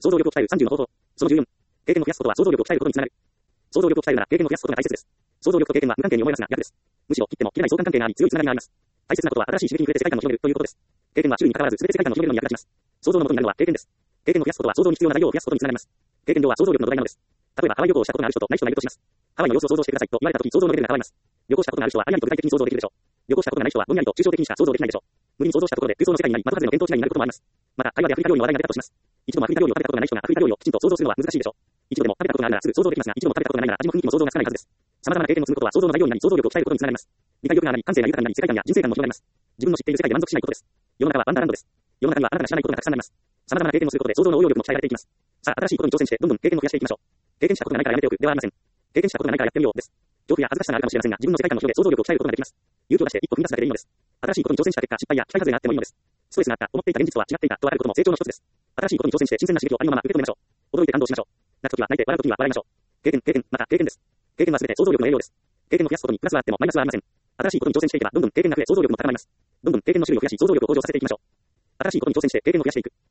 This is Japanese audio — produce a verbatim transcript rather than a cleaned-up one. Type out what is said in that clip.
想像力を鍛えるさんじゅうの方法。そのじゅうよん。経験を増やすことは想像力を鍛えることにつながる。想像力を鍛えるなら経験を増やすことが大切です。想像力と経験は無関係に思えますが逆です。むしろ切っても切れない相関関係があり強いつながりがあります。大切なことは新しい刺激に触れて世界観を広げるということです。経験は種類に関わらず全て世界観を広げるのに役立ちます。想像の元になるのは経験です。経験を増やすことは想像に必要な材料を増やすことにつながります。経験上は想像力の土台なのです。例えばハワイ旅行をしたことがある人とない人がいるとします。ハワイの様子を想像してくださいと言われたとき想像のレベルが変わります。旅行したことがある人はありありと具体的に想像できるでしょう。旅行したことがない人はぼんやりと抽象的にしか想像できないでしょう。無理に想像したところで空想の世界になり的外れの見当違いになることもあります。また会話でアフリカ料理の話題が出たとします。一度もアフリカ料理を食べたことがない人がアフリカ料理をきちんと想像するのは難しいでしょう。一度でも食べたことがあるならすぐ想像できますが、一度も食べたことがないなら味も雰囲気も想像がつかないはずです。様々な経験を積むことは想像の材料になり想像力を鍛えることにつながります。理解力が上がり感性が豊かになり世界観や人生観も広がります。自分の知っている世界で満足しないことです。世の中はワンダーランドです。世の中にはあなたが知らないことがたくさんあります。様々な経験をすることで想像の応用力も鍛えられていきます。さあ、新しいことに挑戦してどんどん経験を増やしていきましょう。経験したことがないからやめておくではありません。経験したことがないからやってみようです。恐怖や恥ずかしさがあるかもしれませんが、自分の世界観を広げ想像力を鍛えることができます。勇気を出して一歩踏み出すだけでいいのです。新しいことに挑戦した結果、失敗や期待外れがあってもいいのです。ストレスがあった、思っていた現実は違っていたとあることも成長の一つです。新しいことに挑戦して新鮮な刺激をありのまま受け止めましょう。驚いて感動しましょう。泣くときは泣いて笑うときには笑いましょう。経験、経験、また経験です。経験はすべて想像力の栄養です。経験を増やすことにプラスはあってもマイナスはありません。新しいことに挑戦していけばどんどん経験が増え想像力も高まります。どんどん経験の種類を増やし想像力を向上させていきましょう。新しいことに挑戦して経験を増やしていく。